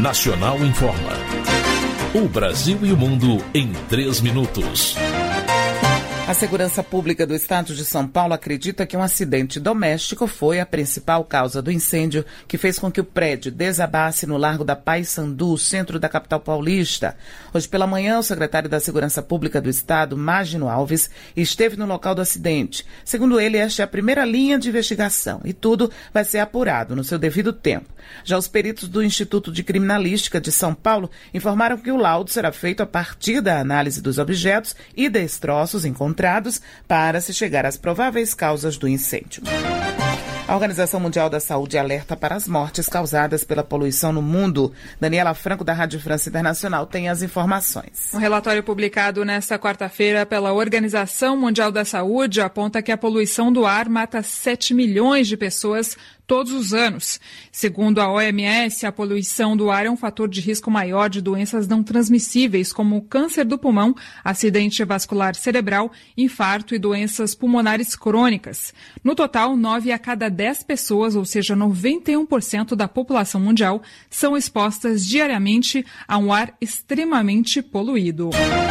Nacional Informa. O Brasil e o mundo em 3 minutos. A Segurança Pública do Estado de São Paulo acredita que um acidente doméstico foi a principal causa do incêndio que fez com que o prédio desabasse no Largo da Paissandu, centro da capital paulista. Hoje pela manhã, o secretário da Segurança Pública do Estado, Magno Alves, esteve no local do acidente. Segundo ele, esta é a primeira linha de investigação e tudo vai ser apurado no seu devido tempo. Já os peritos do Instituto de Criminalística de São Paulo informaram que o laudo será feito a partir da análise dos objetos e destroços encontrados para se chegar às prováveis causas do incêndio. A Organização Mundial da Saúde alerta para as mortes causadas pela poluição no mundo. Daniela Franco, da Rádio França Internacional, tem as informações. Um relatório publicado nesta quarta-feira pela Organização Mundial da Saúde aponta que a poluição do ar mata 7 milhões de pessoas todos os anos. Segundo a OMS, a poluição do ar é um fator de risco maior de doenças não transmissíveis, como câncer do pulmão, acidente vascular cerebral, infarto e doenças pulmonares crônicas. No total, 9 a cada 10 pessoas, ou seja, 91% da população mundial, são expostas diariamente a um ar extremamente poluído.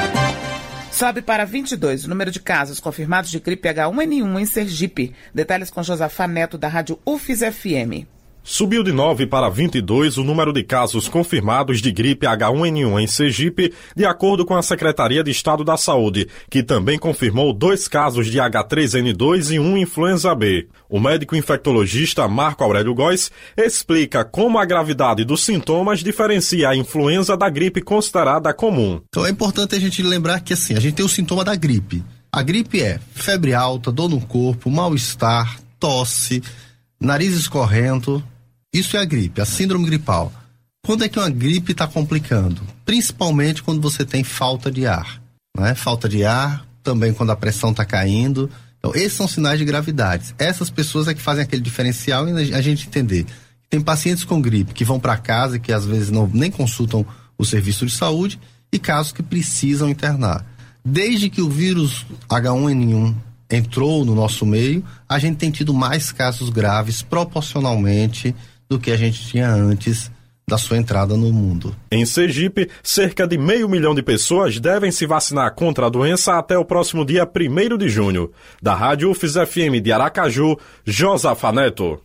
Sobe para 22 o número de casos confirmados de gripe H1N1 em Sergipe. Detalhes com Josafá Neto, da Rádio UFES FM. Subiu de 9 para 22 o número de casos confirmados de gripe H1N1 em Sergipe, de acordo com a Secretaria de Estado da Saúde, que também confirmou 2 casos de H3N2 e 1 influenza B. O médico infectologista Marco Aurélio Góes explica como a gravidade dos sintomas diferencia a influenza da gripe considerada comum. Então é importante a gente lembrar que assim, a gente tem o sintoma da gripe. A gripe é febre alta, dor no corpo, mal-estar, tosse, nariz escorrendo. Isso é a gripe, a síndrome gripal. Quando é que uma gripe está complicando? Principalmente quando você tem falta de ar, né? Falta de ar, também quando a pressão está caindo. Então, esses são sinais de gravidade. Essas pessoas é que fazem aquele diferencial e a gente entender. Tem pacientes com gripe que vão para casa e que às vezes nem consultam o serviço de saúde e casos que precisam internar. Desde que o vírus H1N1 entrou no nosso meio, a gente tem tido mais casos graves proporcionalmente do que a gente tinha antes da sua entrada no mundo. Em Sergipe, cerca de 500 mil de pessoas devem se vacinar contra a doença até o próximo dia 1º de junho. Da Rádio UFES FM de Aracaju, Josafá Neto.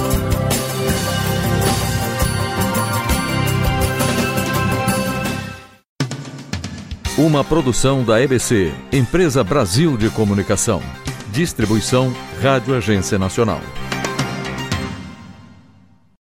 Uma produção da EBC, Empresa Brasil de Comunicação. Distribuição Rádio Agência Nacional.